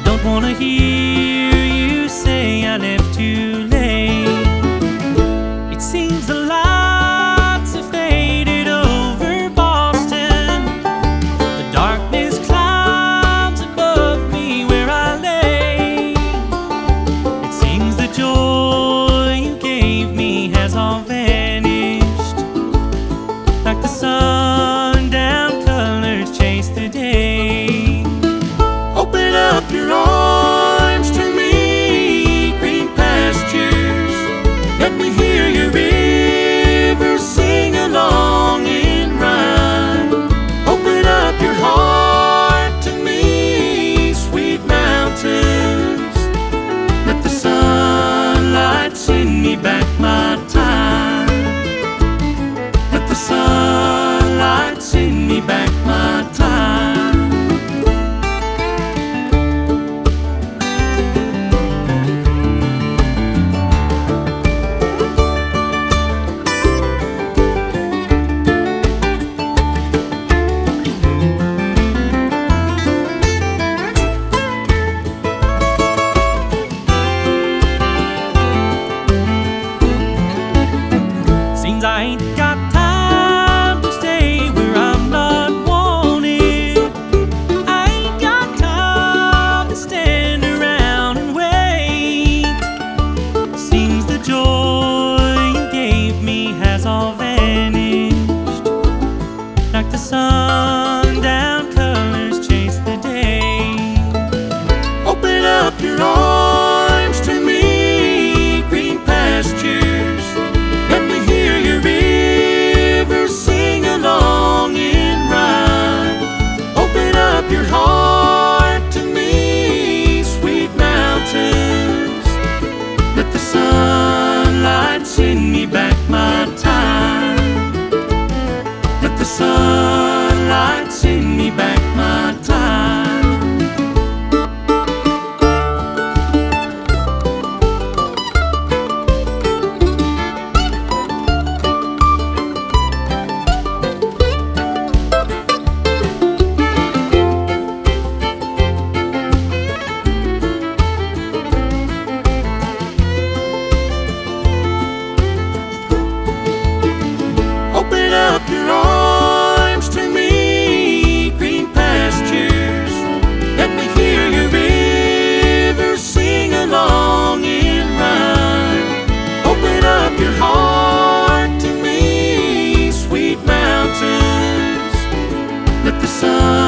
Don't wanna hear you say I left too late. It seems the lights have faded over Boston. The darkness clouds above me where I lay. It seems the joy you gave me has all vanished. Like the sundown colors chase the day. Open up your arms to me, green pastures. Let me hear your river sing along in rhyme. Open up your heart to me, sweet mountains. Let the sunlight send me back my time. Let the sunlight send me back my time. Seems I ain't got time to stay where I'm not wanted. I ain't got time to stand around and wait. Seems the joy you gave me has all vanished. Like the sundown colors chase the day. Open up your arms to me, green pastures. Let me hear your river sing along in rhyme. Open up your heart to me, sweet mountains. Let the sunlight send me back my time. Let the sunlight send me back my time. Open up your arms to me, green pastures. Let me hear your river sing along in rhyme. Open up your heart to me, sweet mountains. Let the sun